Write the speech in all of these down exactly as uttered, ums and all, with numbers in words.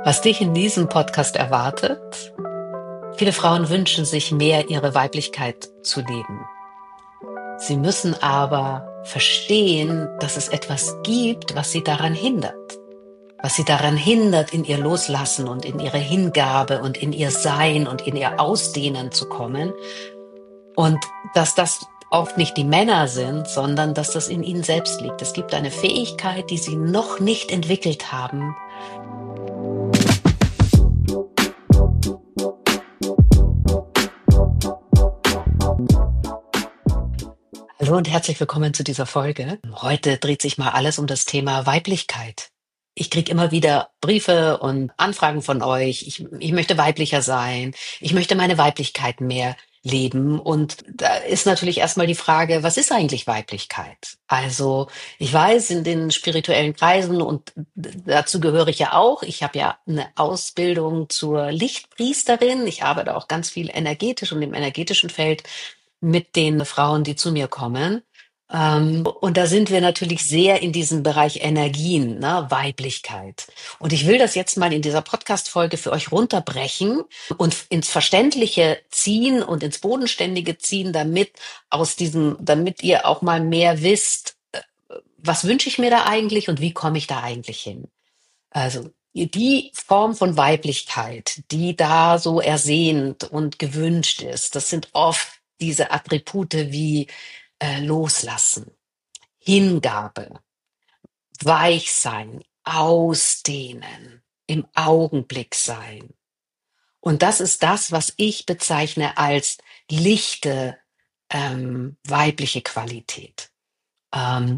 Was dich in diesem Podcast erwartet? Viele Frauen wünschen sich mehr, ihre Weiblichkeit zu leben. Sie müssen aber verstehen, dass es etwas gibt, was sie daran hindert. Was sie daran hindert, in ihr Loslassen und in ihre Hingabe und in ihr Sein und in ihr Ausdehnen zu kommen. Und dass das oft nicht die Männer sind, sondern dass das in ihnen selbst liegt. Es gibt eine Fähigkeit, die sie noch nicht entwickelt haben. Hallo und herzlich willkommen zu dieser Folge. Heute dreht sich mal alles um das Thema Weiblichkeit. Ich kriege immer wieder Briefe und Anfragen von euch. Ich, ich möchte weiblicher sein. Ich möchte meine Weiblichkeit mehr leben. Und da ist natürlich erstmal die Frage, was ist eigentlich Weiblichkeit? Also ich weiß, in den spirituellen Kreisen, und dazu gehöre ich ja auch, ich habe ja eine Ausbildung zur Lichtpriesterin. Ich arbeite auch ganz viel energetisch und im energetischen Feld mit den Frauen, die zu mir kommen. Ähm, und da sind wir natürlich sehr in diesem Bereich Energien, ne, Weiblichkeit. Und ich will das jetzt mal in dieser Podcast-Folge für euch runterbrechen und ins Verständliche ziehen und ins Bodenständige ziehen, damit aus diesem, damit ihr auch mal mehr wisst, äh, was wünsche ich mir da eigentlich und wie komme ich da eigentlich hin? Also die Form von Weiblichkeit, die da so ersehnt und gewünscht ist, das sind oft diese Attribute wie äh, Loslassen, Hingabe, Weichsein, Ausdehnen, im Augenblick sein. Und das ist das, was ich bezeichne als lichte ähm, weibliche Qualität. Ähm,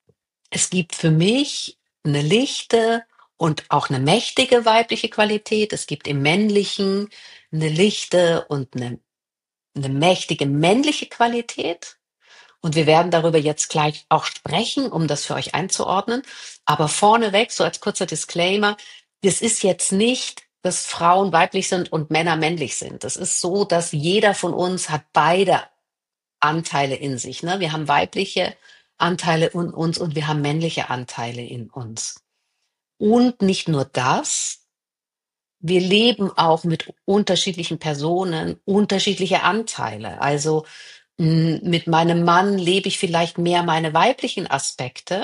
es gibt für mich eine lichte und auch eine mächtige weibliche Qualität. Es gibt im Männlichen eine lichte und eine, eine mächtige männliche Qualität. Und wir werden darüber jetzt gleich auch sprechen, um das für euch einzuordnen. Aber vorneweg, so als kurzer Disclaimer, es ist jetzt nicht, dass Frauen weiblich sind und Männer männlich sind. Es ist so, dass jeder von uns hat beide Anteile in sich. Ne? Wir haben weibliche Anteile in uns und wir haben männliche Anteile in uns. Und nicht nur das, wir leben auch mit unterschiedlichen Personen unterschiedliche Anteile. Also mh, mit meinem Mann lebe ich vielleicht mehr meine weiblichen Aspekte.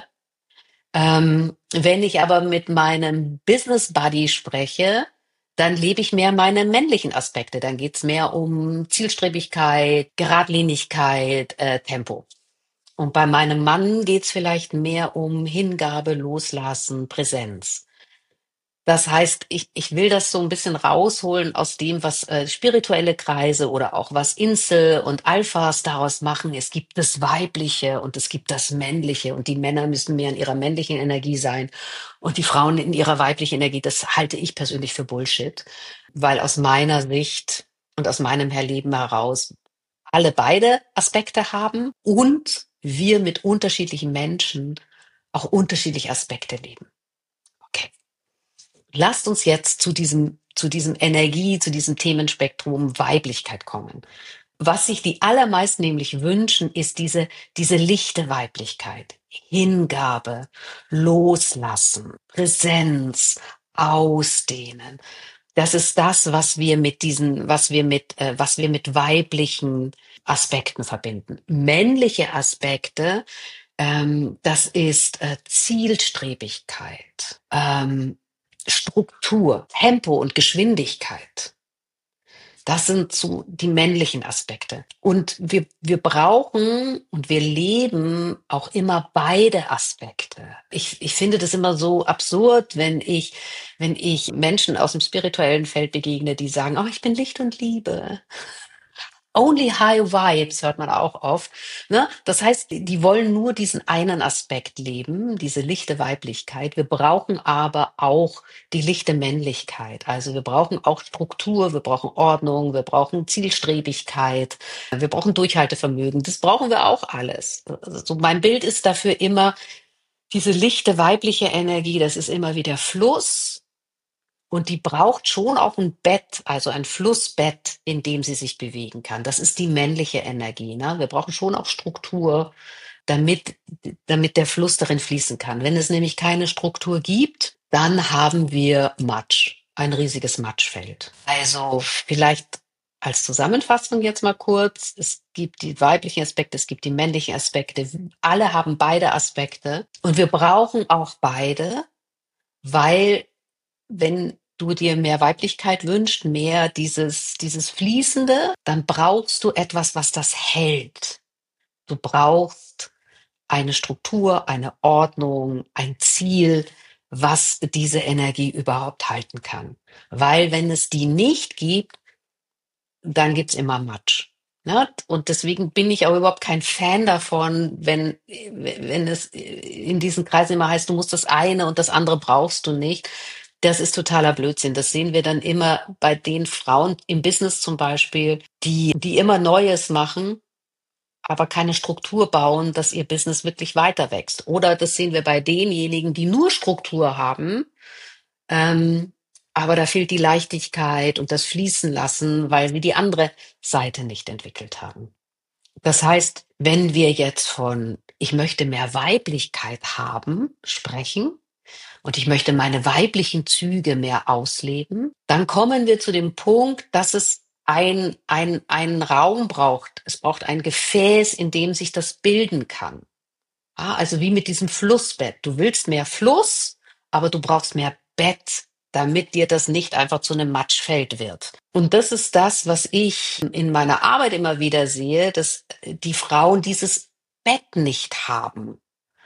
Ähm, wenn ich aber mit meinem Business Buddy spreche, dann lebe ich mehr meine männlichen Aspekte. Dann geht's mehr um Zielstrebigkeit, Geradlinigkeit, äh, Tempo. Und bei meinem Mann geht's vielleicht mehr um Hingabe, Loslassen, Präsenz. Das heißt, ich, ich will das so ein bisschen rausholen aus dem, was äh, spirituelle Kreise oder auch was Insel und Alphas daraus machen. Es gibt das Weibliche und es gibt das Männliche und die Männer müssen mehr in ihrer männlichen Energie sein und die Frauen in ihrer weiblichen Energie. Das halte ich persönlich für Bullshit, weil aus meiner Sicht und aus meinem Erleben heraus alle beide Aspekte haben und wir mit unterschiedlichen Menschen auch unterschiedliche Aspekte leben. Okay. Lasst uns jetzt zu diesem, zu diesem Energie, zu diesem Themenspektrum Weiblichkeit kommen. Was sich die allermeisten nämlich wünschen, ist diese, diese lichte Weiblichkeit. Hingabe, Loslassen, Präsenz, Ausdehnen. Das ist das, was wir mit diesen, was wir mit, äh, was wir mit weiblichen Aspekten verbinden. Männliche Aspekte, ähm, das ist äh, Zielstrebigkeit, ähm, Struktur, Tempo und Geschwindigkeit. Das sind so die männlichen Aspekte. Und wir, wir brauchen und wir leben auch immer beide Aspekte. Ich, ich finde das immer so absurd, wenn ich, wenn ich Menschen aus dem spirituellen Feld begegne, die sagen, oh, ich bin Licht und Liebe. Only high vibes hört man auch oft. Ne? Das heißt, die die wollen nur diesen einen Aspekt leben, diese lichte Weiblichkeit. Wir brauchen aber auch die lichte Männlichkeit. Also wir brauchen auch Struktur, wir brauchen Ordnung, wir brauchen Zielstrebigkeit, wir brauchen Durchhaltevermögen. Das brauchen wir auch alles. Also so mein Bild ist dafür immer diese lichte weibliche Energie. Das ist immer wie der Fluss. Und die braucht schon auch ein Bett, also ein Flussbett, in dem sie sich bewegen kann. Das ist die männliche Energie. Ne? Wir brauchen schon auch Struktur, damit, damit der Fluss darin fließen kann. Wenn es nämlich keine Struktur gibt, dann haben wir Matsch. ein riesiges Matschfeld. Also vielleicht als Zusammenfassung jetzt mal kurz. Es gibt die weiblichen Aspekte, es gibt die männlichen Aspekte. Alle haben beide Aspekte und wir brauchen auch beide, weil wenn du dir mehr Weiblichkeit wünschst, mehr dieses, dieses Fließende, dann brauchst du etwas, was das hält. Du brauchst eine Struktur, eine Ordnung, ein Ziel, was diese Energie überhaupt halten kann. Weil wenn es die nicht gibt, dann gibt's immer Matsch. Ne? Und deswegen bin ich auch überhaupt kein Fan davon, wenn, wenn es in diesen Kreisen immer heißt, du musst das eine und das andere brauchst du nicht. Das ist totaler Blödsinn. Das sehen wir dann immer bei den Frauen im Business zum Beispiel, die, die immer Neues machen, aber keine Struktur bauen, dass ihr Business wirklich weiter wächst. Oder das sehen wir bei denjenigen, die nur Struktur haben, ähm, aber da fehlt die Leichtigkeit und das Fließen lassen, weil wir die andere Seite nicht entwickelt haben. Das heißt, wenn wir jetzt von ich möchte mehr Weiblichkeit haben sprechen und ich möchte meine weiblichen Züge mehr ausleben, dann kommen wir zu dem Punkt, dass es ein, ein, einen Raum braucht. Es braucht ein Gefäß, in dem sich das bilden kann. Ah, also wie mit diesem Flussbett. Du willst mehr Fluss, aber du brauchst mehr Bett, damit dir das nicht einfach zu einem Matschfeld wird. Und das ist das, was ich in meiner Arbeit immer wieder sehe, dass die Frauen dieses Bett nicht haben.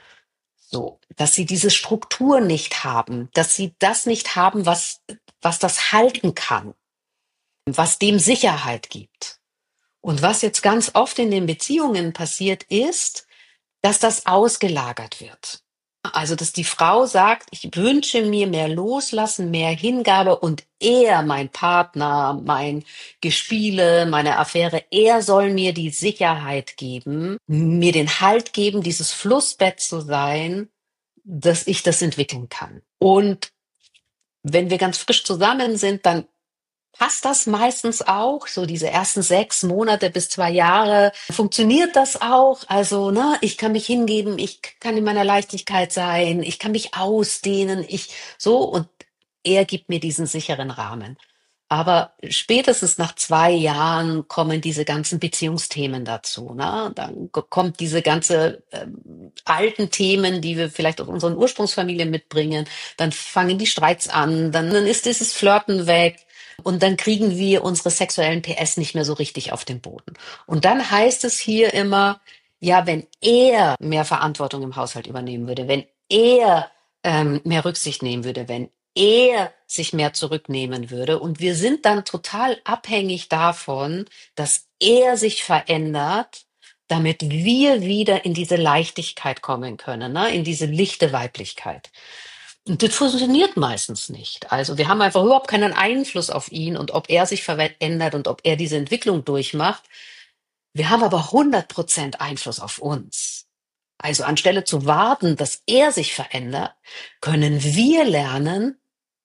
So, dass sie diese Struktur nicht haben, dass sie das nicht haben, was, was das halten kann, was dem Sicherheit gibt. Und was jetzt ganz oft in den Beziehungen passiert ist, dass das ausgelagert wird. Also, dass die Frau sagt, ich wünsche mir mehr Loslassen, mehr Hingabe und er, mein Partner, mein Gespiele, meine Affäre, er soll mir die Sicherheit geben, mir den Halt geben, dieses Flussbett zu sein, dass ich das entwickeln kann. Und wenn wir ganz frisch zusammen sind, dann passt das meistens auch, so diese ersten sechs Monate bis zwei Jahre, funktioniert das auch? Also, ne, ich kann mich hingeben, ich kann in meiner Leichtigkeit sein, ich kann mich ausdehnen, ich so und er gibt mir diesen sicheren Rahmen. Aber spätestens nach zwei Jahren kommen diese ganzen Beziehungsthemen dazu. Ne? Dann k- kommt diese ganze ähm, alten Themen, die wir vielleicht aus unseren Ursprungsfamilien mitbringen. Dann fangen die Streits an, dann, dann ist dieses Flirten weg. Und dann kriegen wir unsere sexuellen P S nicht mehr so richtig auf den Boden. Und dann heißt es hier immer, ja, wenn er mehr Verantwortung im Haushalt übernehmen würde, wenn er ähm, mehr Rücksicht nehmen würde, wenn er sich mehr zurücknehmen würde. Und wir sind dann total abhängig davon, dass er sich verändert, damit wir wieder in diese Leichtigkeit kommen können, ne? In diese lichte Weiblichkeit. Und das funktioniert meistens nicht. Also wir haben einfach überhaupt keinen Einfluss auf ihn und ob er sich verändert und ob er diese Entwicklung durchmacht. Wir haben aber hundert Prozent Einfluss auf uns. Also anstelle zu warten, dass er sich verändert, können wir lernen,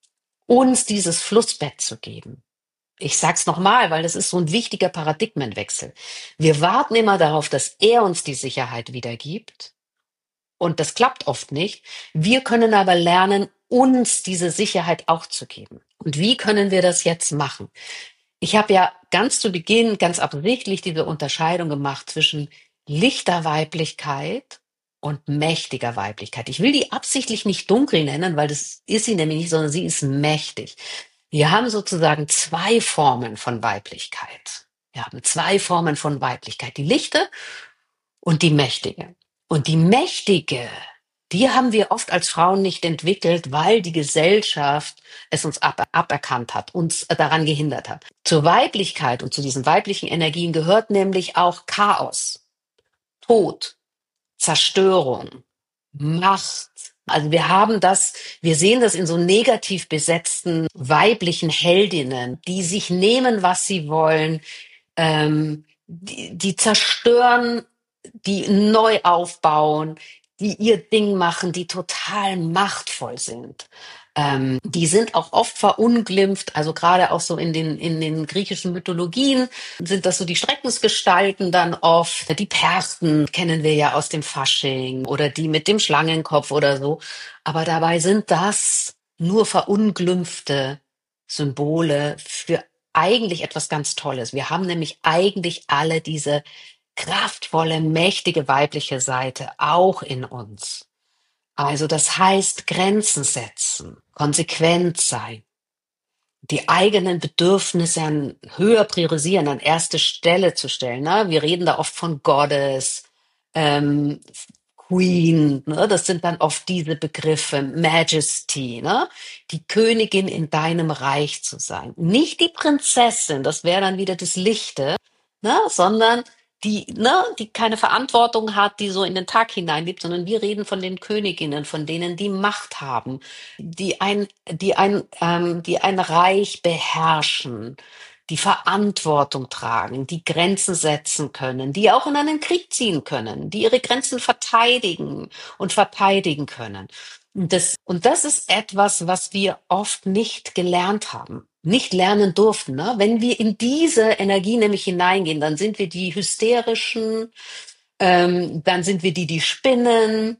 uns dieses Flussbett zu geben. Ich sag's nochmal, weil das ist so ein wichtiger Paradigmenwechsel. Wir warten immer darauf, dass er uns die Sicherheit wiedergibt. Und das klappt oft nicht. Wir können aber lernen, uns diese Sicherheit auch zu geben. Und wie können wir das jetzt machen? Ich habe ja ganz zu Beginn ganz absichtlich diese Unterscheidung gemacht zwischen lichter Weiblichkeit und mächtiger Weiblichkeit. Ich will die absichtlich nicht dunkel nennen, weil das ist sie nämlich nicht, sondern sie ist mächtig. Wir haben sozusagen zwei Formen von Weiblichkeit. Wir haben zwei Formen von Weiblichkeit, die lichte und die mächtige. Und die mächtige, die haben wir oft als Frauen nicht entwickelt, weil die Gesellschaft es uns ab, aberkannt hat, uns daran gehindert hat. Zur Weiblichkeit und zu diesen weiblichen Energien gehört nämlich auch Chaos, Tod, Zerstörung, Macht. Also wir haben das, wir sehen das in so negativ besetzten weiblichen Heldinnen, die sich nehmen, was sie wollen, ähm, die, die zerstören, die neu aufbauen, die ihr Ding machen, die total machtvoll sind. Ähm, die sind auch oft verunglimpft, also gerade auch so in den, in den griechischen Mythologien sind das so die Schreckensgestalten dann oft. Die Persten kennen wir ja aus dem Fasching oder die mit dem Schlangenkopf oder so. Aber dabei sind das nur verunglimpfte Symbole für eigentlich etwas ganz Tolles. Wir haben nämlich eigentlich alle diese kraftvolle, mächtige weibliche Seite auch in uns. Also das heißt Grenzen setzen, konsequent sein, die eigenen Bedürfnisse an höher priorisieren, an erste Stelle zu stellen. Ne? Wir reden da oft von Goddess, ähm, Queen, ne? Das sind dann oft diese Begriffe, Majesty, ne? Die Königin in deinem Reich zu sein. Nicht die Prinzessin, das wäre dann wieder das Lichte, ne? Sondern die, ne, die keine Verantwortung hat, die so in den Tag hineinlebt, sondern wir reden von den Königinnen, von denen, die Macht haben, die ein, die ein, ähm, die ein Reich beherrschen, die Verantwortung tragen, die Grenzen setzen können, die auch in einen Krieg ziehen können, die ihre Grenzen verteidigen und verteidigen können. Und das, und das ist etwas, was wir oft nicht gelernt haben, nicht lernen durften. Ne? Wenn wir in diese Energie nämlich hineingehen, dann sind wir die hysterischen, ähm, dann sind wir die, die spinnen,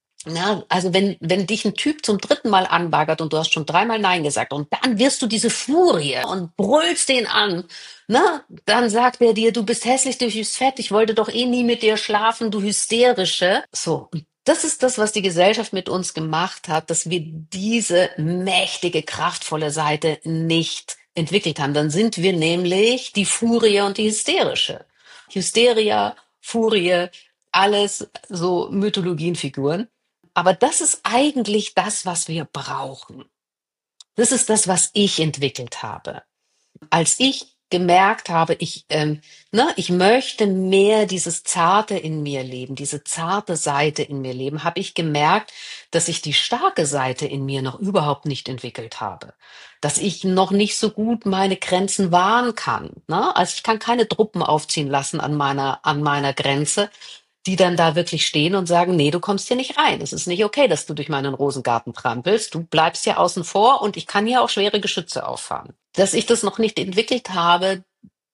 na, also wenn, wenn dich ein Typ zum dritten Mal anbaggert und du hast schon dreimal Nein gesagt und dann wirst du diese Furie und brüllst den an, ne, dann sagt er dir, du bist hässlich, du bist fett, ich wollte doch eh nie mit dir schlafen, du Hysterische. So, und das ist das, was die Gesellschaft mit uns gemacht hat, dass wir diese mächtige, kraftvolle Seite nicht entwickelt haben. Dann sind wir nämlich die Furie und die Hysterische. Hysteria, Furie, alles so Mythologienfiguren. Aber das ist eigentlich das, was wir brauchen. Das ist das, was ich entwickelt habe. Als ich gemerkt habe, ich, ähm, ne, ich möchte mehr dieses Zarte in mir leben, diese zarte Seite in mir leben, habe ich gemerkt, dass ich die starke Seite in mir noch überhaupt nicht entwickelt habe. Dass ich noch nicht so gut meine Grenzen wahren kann. Ne? Also ich kann keine Truppen aufziehen lassen an meiner, an meiner Grenze, die dann da wirklich stehen und sagen, nee, du kommst hier nicht rein. Es ist nicht okay, dass du durch meinen Rosengarten trampelst. Du bleibst hier außen vor und ich kann hier auch schwere Geschütze auffahren. Dass ich das noch nicht entwickelt habe,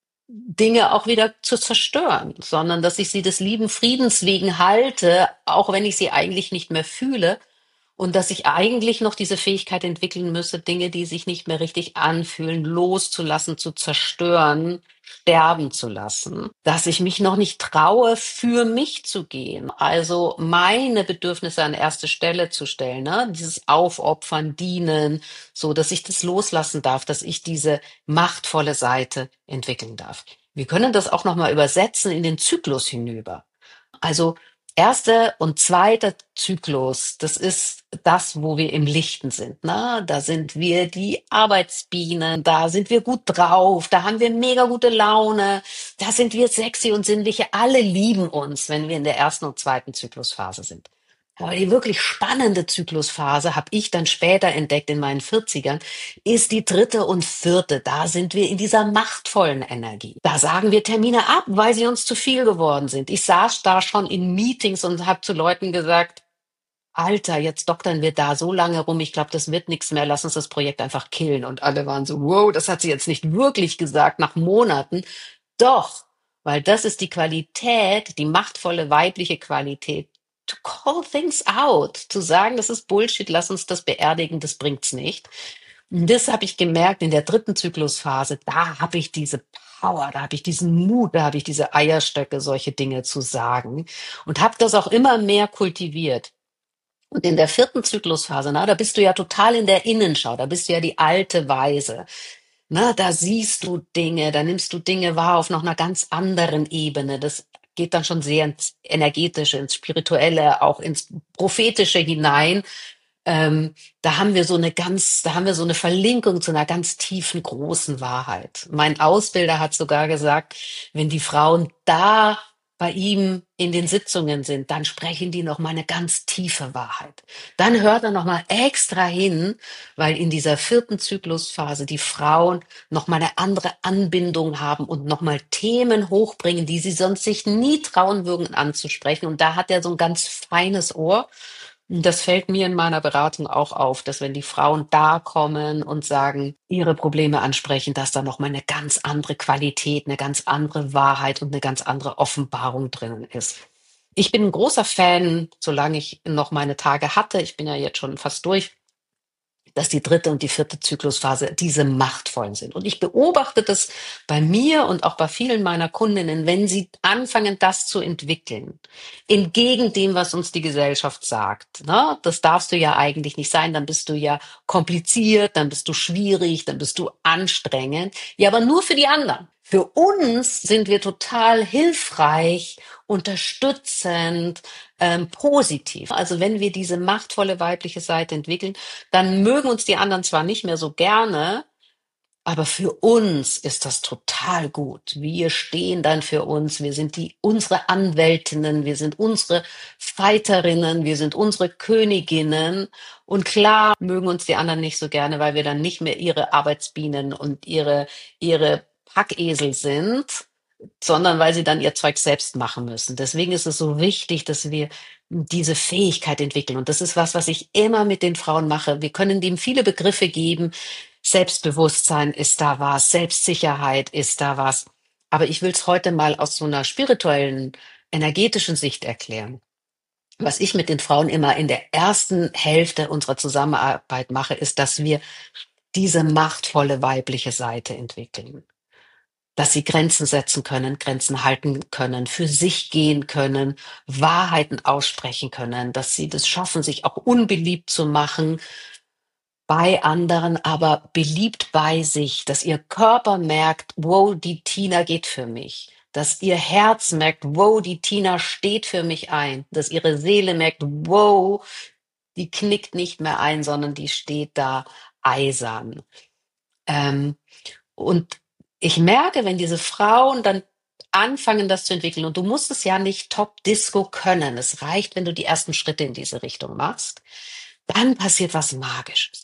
Dinge auch wieder zu zerstören, sondern dass ich sie des lieben Friedens wegen halte, auch wenn ich sie eigentlich nicht mehr fühle. Und dass ich eigentlich noch diese Fähigkeit entwickeln müsse, Dinge, die sich nicht mehr richtig anfühlen, loszulassen, zu zerstören, sterben zu lassen. Dass ich mich noch nicht traue, für mich zu gehen. Also meine Bedürfnisse an erste Stelle zu stellen, ne? Dieses Aufopfern, Dienen, so dass ich das loslassen darf, dass ich diese machtvolle Seite entwickeln darf. Wir können das auch nochmal übersetzen in den Zyklus hinüber. Also erster und zweiter Zyklus, das ist das, wo wir im Lichten sind. Ne? Da sind wir die Arbeitsbienen, da sind wir gut drauf, da haben wir mega gute Laune, da sind wir sexy und sinnliche. Alle lieben uns, wenn wir in der ersten und zweiten Zyklusphase sind. Aber die wirklich spannende Zyklusphase, habe ich dann später entdeckt in meinen Vierzigern, ist die dritte und vierte. Da sind wir in dieser machtvollen Energie. Da sagen wir Termine ab, weil sie uns zu viel geworden sind. Ich saß da schon in Meetings und habe zu Leuten gesagt, Alter, jetzt doktern wir da so lange rum, ich glaube, das wird nichts mehr, lass uns das Projekt einfach killen. Und alle waren so, wow, das hat sie jetzt nicht wirklich gesagt nach Monaten. Doch, weil das ist die Qualität, die machtvolle weibliche Qualität, to call things out, zu sagen, das ist Bullshit, lass uns das beerdigen, das bringt's nicht. Und das habe ich gemerkt in der dritten Zyklusphase, da habe ich diese Power, da habe ich diesen Mut, da habe ich diese Eierstöcke, solche Dinge zu sagen und habe das auch immer mehr kultiviert. Und in der vierten Zyklusphase, na, da bist du ja total in der Innenschau, da bist du ja die alte Weise. Na, da siehst du Dinge, da nimmst du Dinge wahr auf noch einer ganz anderen Ebene. Das geht dann schon sehr ins Energetische, ins Spirituelle, auch ins Prophetische hinein. Ähm, da haben wir so eine ganz, da haben wir so eine Verlinkung zu einer ganz tiefen, großen Wahrheit. Mein Ausbilder hat sogar gesagt, wenn die Frauen da bei ihm in den Sitzungen sind, dann sprechen die noch mal eine ganz tiefe Wahrheit. Dann hört er noch mal extra hin, weil in dieser vierten Zyklusphase die Frauen noch mal eine andere Anbindung haben und noch mal Themen hochbringen, die sie sonst sich nie trauen würden anzusprechen. Und da hat er so ein ganz feines Ohr. Das fällt mir in meiner Beratung auch auf, dass wenn die Frauen da kommen und sagen, ihre Probleme ansprechen, dass da noch mal eine ganz andere Qualität, eine ganz andere Wahrheit und eine ganz andere Offenbarung drinnen ist. Ich bin ein großer Fan, solange ich noch meine Tage hatte, ich bin ja jetzt schon fast durch, dass die dritte und die vierte Zyklusphase diese machtvollen sind. Und ich beobachte das bei mir und auch bei vielen meiner Kundinnen, wenn sie anfangen, das zu entwickeln, entgegen dem, was uns die Gesellschaft sagt. Ne? Das darfst du ja eigentlich nicht sein, dann bist du ja kompliziert, dann bist du schwierig, dann bist du anstrengend. Ja, aber nur für die anderen. Für uns sind wir total hilfreich, unterstützend, ähm, positiv. Also wenn wir diese machtvolle weibliche Seite entwickeln, dann mögen uns die anderen zwar nicht mehr so gerne, aber für uns ist das total gut. Wir stehen dann für uns. Wir sind die, unsere Anwältinnen. Wir sind unsere Fighterinnen. Wir sind unsere Königinnen. Und klar mögen uns die anderen nicht so gerne, weil wir dann nicht mehr ihre Arbeitsbienen und ihre, ihre Packesel sind, sondern weil sie dann ihr Zeug selbst machen müssen. Deswegen ist es so wichtig, dass wir diese Fähigkeit entwickeln. Und das ist was, was ich immer mit den Frauen mache. Wir können dem viele Begriffe geben. Selbstbewusstsein ist da was, Selbstsicherheit ist da was. Aber ich will es heute mal aus so einer spirituellen, energetischen Sicht erklären. Was ich mit den Frauen immer in der ersten Hälfte unserer Zusammenarbeit mache, ist, dass wir diese machtvolle weibliche Seite entwickeln. Dass sie Grenzen setzen können, Grenzen halten können, für sich gehen können, Wahrheiten aussprechen können, dass sie das schaffen, sich auch unbeliebt zu machen bei anderen, aber beliebt bei sich, dass ihr Körper merkt, wow, die Tina geht für mich. Dass ihr Herz merkt, wow, die Tina steht für mich ein. Dass ihre Seele merkt, wow, die knickt nicht mehr ein, sondern die steht da eisern. Ähm, und ich merke, wenn diese Frauen dann anfangen, das zu entwickeln, und du musst es ja nicht Top-Disco können, es reicht, wenn du die ersten Schritte in diese Richtung machst, dann passiert was Magisches.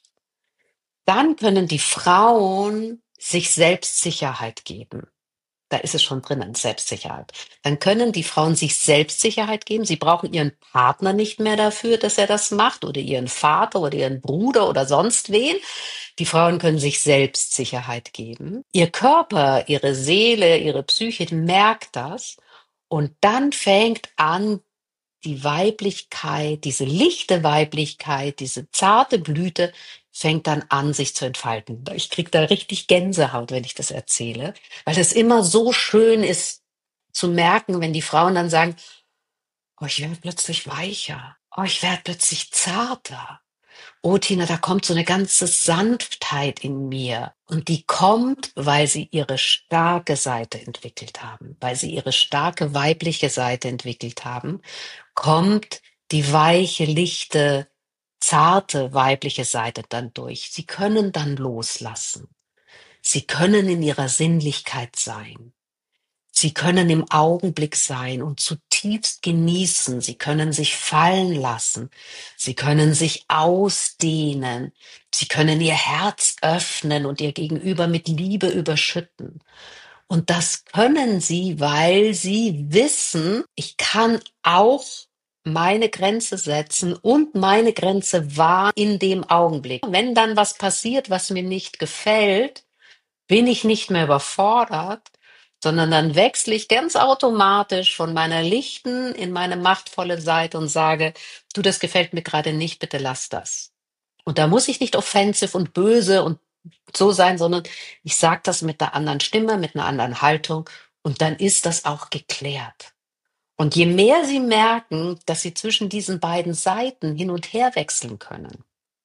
Dann können die Frauen sich Selbstsicherheit geben. Da ist es schon drinnen, Selbstsicherheit. Dann können die Frauen sich Selbstsicherheit geben. Sie brauchen ihren Partner nicht mehr dafür, dass er das macht, oder ihren Vater oder ihren Bruder oder sonst wen. Die Frauen können sich Selbstsicherheit geben. Ihr Körper, ihre Seele, ihre Psyche merkt das. Und dann fängt an, die Weiblichkeit, diese lichte Weiblichkeit, diese zarte Blüte fängt dann an, sich zu entfalten. Ich krieg da richtig Gänsehaut, wenn ich das erzähle, weil es immer so schön ist zu merken, wenn die Frauen dann sagen, oh, ich werde plötzlich weicher, oh, ich werde plötzlich zarter. Oh, Tina, da kommt so eine ganze Sanftheit in mir. Und die kommt, weil sie ihre starke Seite entwickelt haben, weil sie ihre starke weibliche Seite entwickelt haben, kommt die weiche, lichte, zarte weibliche Seite dann durch. Sie können dann loslassen. Sie können in ihrer Sinnlichkeit sein. Sie können im Augenblick sein und zutiefst genießen. Sie können sich fallen lassen. Sie können sich ausdehnen. Sie können ihr Herz öffnen und ihr Gegenüber mit Liebe überschütten. Und das können sie, weil sie wissen, ich kann auch meine Grenze setzen und meine Grenze wahr in dem Augenblick. Wenn dann was passiert, was mir nicht gefällt, bin ich nicht mehr überfordert, sondern dann wechsle ich ganz automatisch von meiner lichten in meine machtvolle Seite und sage, du, das gefällt mir gerade nicht, bitte lass das. Und da muss ich nicht offensiv und böse und so sein, sondern ich sage das mit einer anderen Stimme, mit einer anderen Haltung, und dann ist das auch geklärt. Und je mehr sie merken, dass sie zwischen diesen beiden Seiten hin und her wechseln können,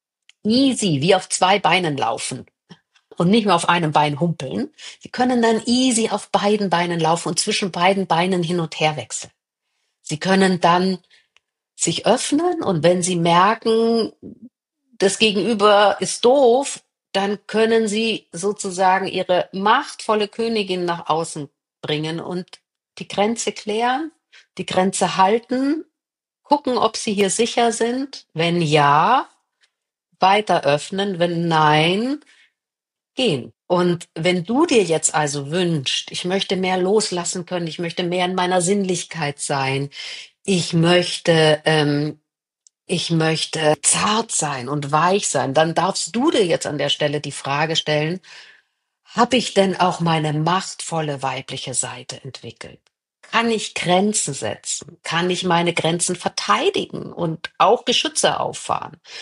easy, wie auf zwei Beinen laufen, und nicht mehr auf einem Bein humpeln. Sie können dann easy auf beiden Beinen laufen und zwischen beiden Beinen hin und her wechseln. Sie können dann sich öffnen, und wenn Sie merken, das Gegenüber ist doof, dann können Sie sozusagen Ihre machtvolle Königin nach außen bringen und die Grenze klären, die Grenze halten, gucken, ob Sie hier sicher sind. Wenn ja, weiter öffnen. Wenn nein, gehen. Und wenn du dir jetzt also wünschst, ich möchte mehr loslassen können, ich möchte mehr in meiner Sinnlichkeit sein, ich möchte, ähm, ich möchte zart sein und weich sein, dann darfst du dir jetzt an der Stelle die Frage stellen, habe ich denn auch meine machtvolle weibliche Seite entwickelt? Kann ich Grenzen setzen? Kann ich meine Grenzen verteidigen und auch Geschütze auffahren?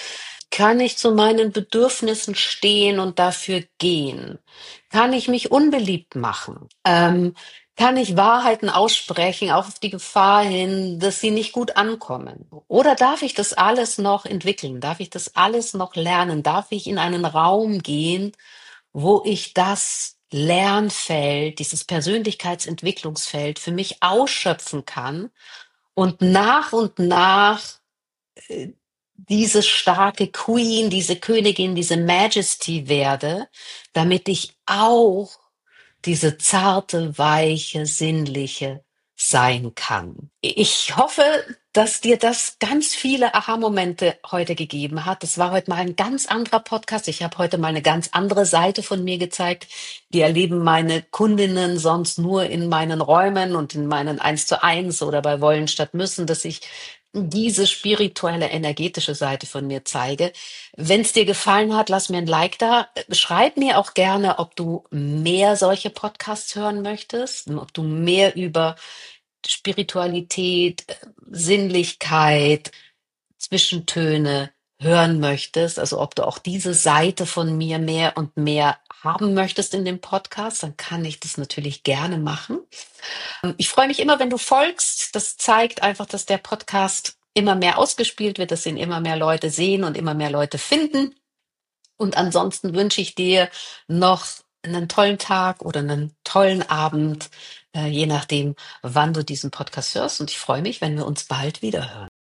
Kann ich zu meinen Bedürfnissen stehen und dafür gehen? Kann ich mich unbeliebt machen? Ähm, kann ich Wahrheiten aussprechen, auch auf die Gefahr hin, dass sie nicht gut ankommen? Oder darf ich das alles noch entwickeln? Darf ich das alles noch lernen? Darf ich in einen Raum gehen, wo ich das Lernfeld, dieses Persönlichkeitsentwicklungsfeld für mich ausschöpfen kann und nach und nach äh, diese starke Queen, diese Königin, diese Majesty werde, damit ich auch diese zarte, weiche, sinnliche sein kann. Ich hoffe, dass dir das ganz viele Aha-Momente heute gegeben hat. Das war heute mal ein ganz anderer Podcast. Ich habe heute mal eine ganz andere Seite von mir gezeigt. Die erleben meine Kundinnen sonst nur in meinen Räumen und in meinen Eins zu eins oder bei Wollen statt Müssen, dass ich diese spirituelle, energetische Seite von mir zeige. Wenn es dir gefallen hat, lass mir ein Like da. Schreib mir auch gerne, ob du mehr solche Podcasts hören möchtest, ob du mehr über Spiritualität, äh, Sinnlichkeit, Zwischentöne hören möchtest, also ob du auch diese Seite von mir mehr und mehr haben möchtest in dem Podcast, dann kann ich das natürlich gerne machen. Ich freue mich immer, wenn du folgst. Das zeigt einfach, dass der Podcast immer mehr ausgespielt wird, dass ihn immer mehr Leute sehen und immer mehr Leute finden. Und ansonsten wünsche ich dir noch einen tollen Tag oder einen tollen Abend, äh, je nachdem, wann du diesen Podcast hörst. Und ich freue mich, wenn wir uns bald wieder hören.